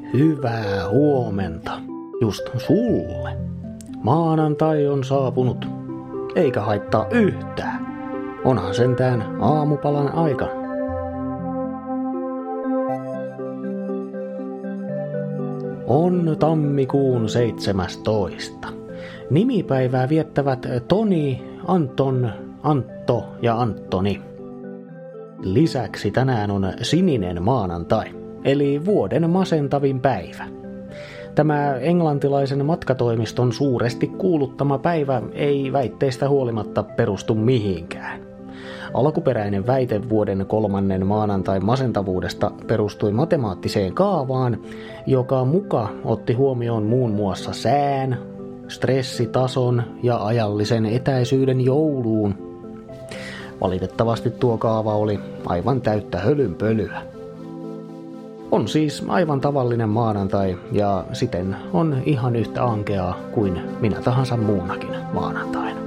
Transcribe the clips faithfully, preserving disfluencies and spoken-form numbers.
Hyvää huomenta. Just sulle. Maanantai on saapunut. Eikä haittaa yhtään. Onhan sentään aamupalan aika. On tammikuun seitsemästoista. Nimipäivää viettävät Toni, Anton, Antto ja Antoni. Lisäksi tänään on sininen maanantai, eli vuoden masentavin päivä. Tämä englantilaisen matkatoimiston suuresti kuuluttama päivä ei väitteistä huolimatta perustu mihinkään. Alkuperäinen väite vuoden kolmannen maanantain masentavuudesta perustui matemaattiseen kaavaan, joka muka otti huomioon muun muassa sään, stressitason ja ajallisen etäisyyden jouluun. Valitettavasti tuo kaava oli aivan täyttä hölynpölyä. On siis aivan tavallinen maanantai ja siten on ihan yhtä ankeaa kuin minä tahansa muunakin maanantaina.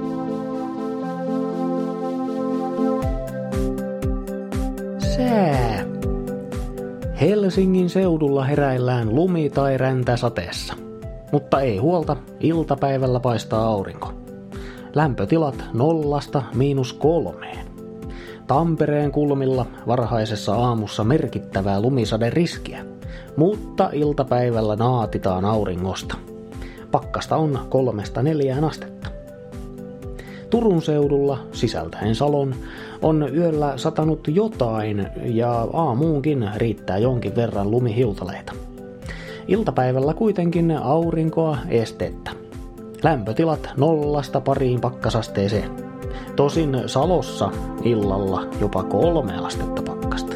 Sää. Helsingin seudulla heräillään lumi- tai räntäsateessa. Mutta ei huolta, iltapäivällä paistaa aurinko. Lämpötilat nollasta miinus kolmeen. Tampereen kulmilla varhaisessa aamussa merkittävää lumisaderiskiä, mutta iltapäivällä naatitaan auringosta. Pakkasta on kolmesta neljään astetta. Turun seudulla, sisältäen Salon, on yöllä satanut jotain ja aamuunkin riittää jonkin verran lumihiutaleita. Iltapäivällä kuitenkin aurinkoa estettä. Lämpötilat nollasta pariin pakkasasteeseen. Tosin Salossa illalla jopa kolme astetta pakkasta.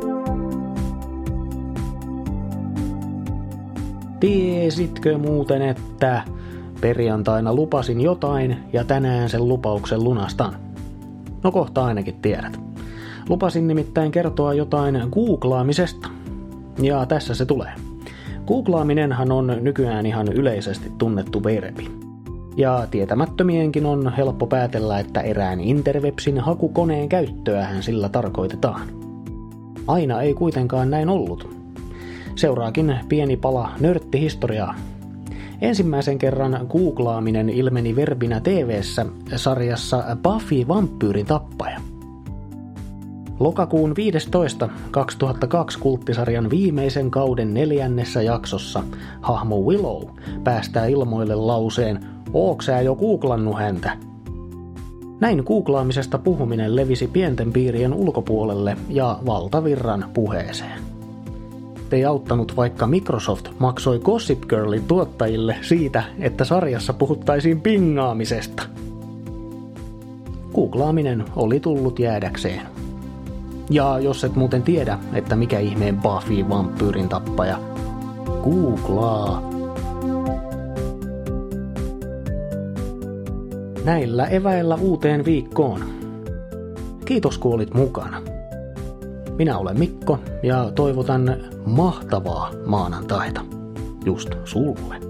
Tiesitkö muuten, että perjantaina lupasin jotain ja tänään sen lupauksen lunastan? No kohta ainakin tiedät. Lupasin nimittäin kertoa jotain googlaamisesta. Ja tässä se tulee. Googlaaminenhan on nykyään ihan yleisesti tunnettu verbi. Ja tietämättömienkin on helppo päätellä, että erään interwebsin hakukoneen käyttöähän sillä tarkoitetaan. Aina ei kuitenkaan näin ollut. Seuraakin pieni pala nörttihistoriaa. Ensimmäisen kerran googlaaminen ilmeni verbinä T V:ssä sarjassa Buffy vampyyrin tappaja. Lokakuun viidestoista kaksituhattakaksi kulttisarjan viimeisen kauden neljännessä jaksossa hahmo Willow päästää ilmoille lauseen "Ooks sä jo googlannut häntä?" Näin googlaamisesta puhuminen levisi pienten piirien ulkopuolelle ja valtavirran puheeseen. Ei auttanut, vaikka Microsoft maksoi Gossip Girlin tuottajille siitä, että sarjassa puhuttaisiin pingaamisesta. Googlaaminen oli tullut jäädäkseen. Ja jos et muuten tiedä, että mikä ihmeen Buffy vampyyrin tappaja, googlaa. Näillä eväillä uuteen viikkoon. Kiitos kun olit mukana. Minä olen Mikko ja toivotan mahtavaa maanantaita just sulle.